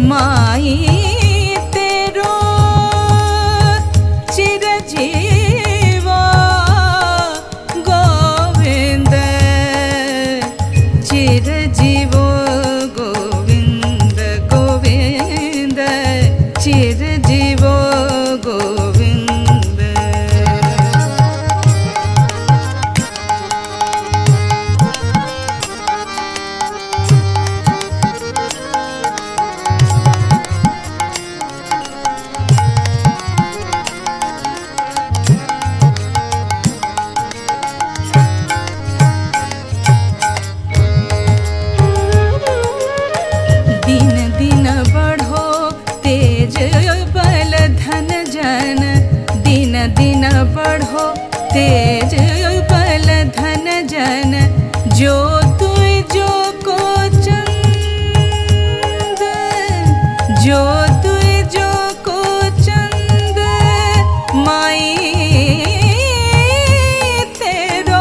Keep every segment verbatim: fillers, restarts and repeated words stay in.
माई तेरो चिरजीवा गोविंद चिरजीवो गोविंद गोविंद चिरजीवो गोविंद। दिन बढ़ो तेज बल धन जन जो तुय जो को चंद जो तुय जो को चंद माई तेरो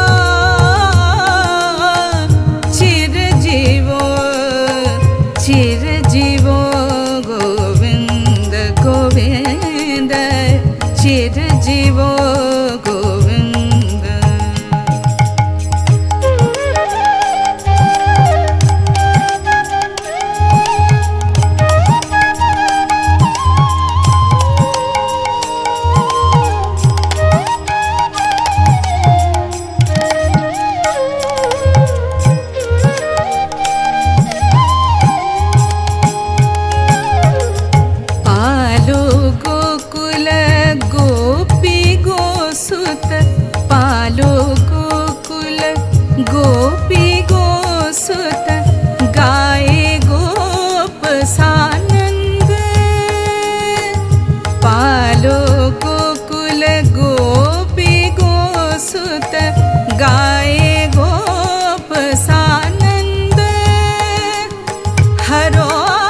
चिर जीवो चिर जीवो गोविंद गोविंद चिर जीवो गोविंद। पालो गोकुल गोपी गोसुत पालो गोकुल गोपी गोसुत गाए गोप सानंद पालो गोकुल गोपी गोसुत गाए गोप सानंद हरो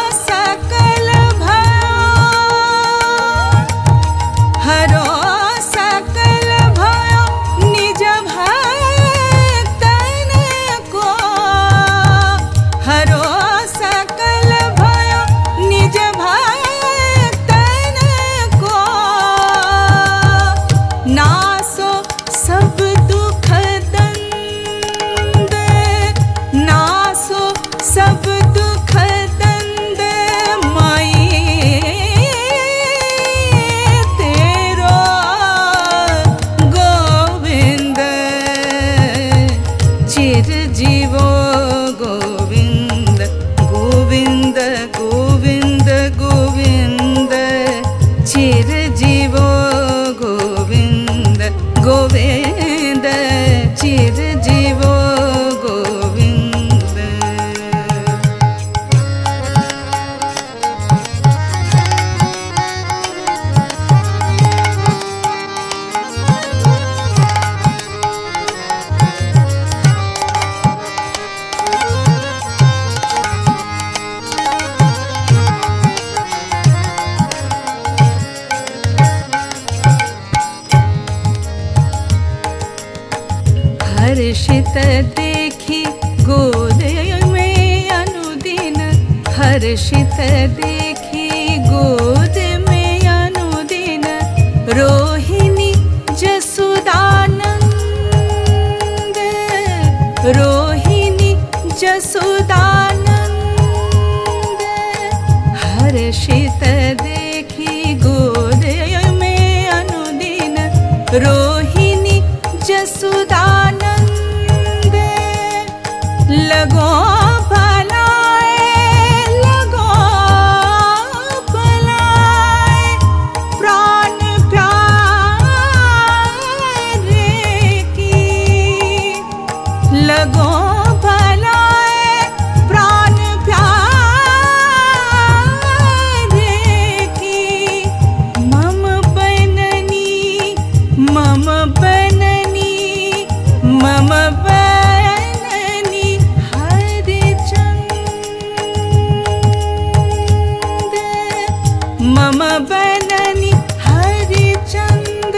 हरो सकल भयो निज भक्तन को हरो सकल भयो निज भक्तन को नासो सब दुख दंद नासो सब दुख दंद माई चिर जीवो गोविंद गोविंद गोविंद गोविंद चिर जीवो गोविंद गोविंद चिर जीवो गोविंद। हर्षित देखी गोद में अनुदिन हर्षित देखी गोद में अनुदिन रोहिणी जसुदानंद रोहिणी जसुदानंद हर्षित देखी गोद में अनुदिन रोहिणी जसुदानंद लगो भलाए लगो भलाए प्राण प्यारे की लगो भलाए प्राण प्यारे की मम बननी मम बननी मम बननी हरिचंद मम बननी हरिचंद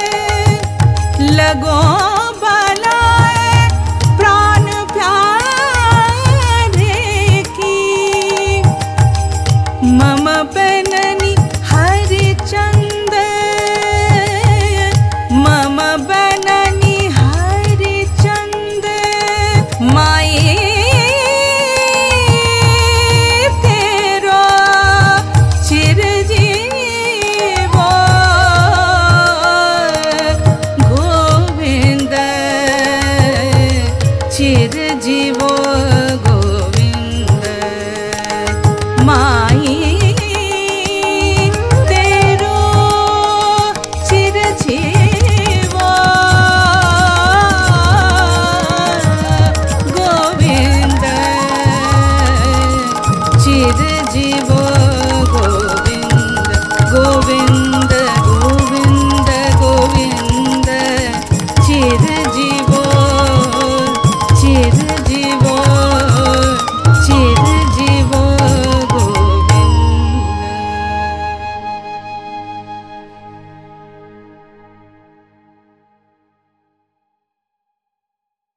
लगो भलाए प्राण प्यारे की बननी